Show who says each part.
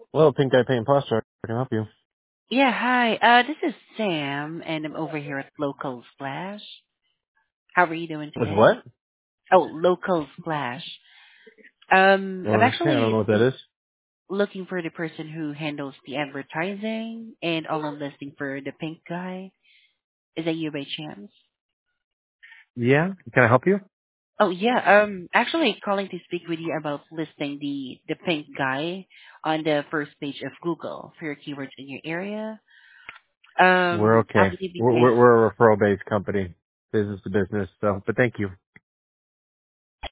Speaker 1: Well, Pink Guy Paint Posture, I can help you.
Speaker 2: Yeah, hi. This is Sam, and I'm over here at Local Splash. How are you doing
Speaker 1: With
Speaker 2: today?
Speaker 1: what?
Speaker 2: Oh, Local Splash. I'm
Speaker 1: Okay, I don't
Speaker 2: actually
Speaker 1: know what that is.
Speaker 2: looking for the person who handles the advertising and online listing for the Pink Guy. Is that you by chance?
Speaker 1: Yeah, can I help you?
Speaker 2: Oh yeah. Actually calling to speak with you about listing the Pink Guy on the first page of Google for your keywords in your area.
Speaker 1: We're
Speaker 2: I
Speaker 1: okay.
Speaker 2: believe you
Speaker 1: We're,
Speaker 2: guys.
Speaker 1: we're we're a referral-based company, business to business, so, but thank you.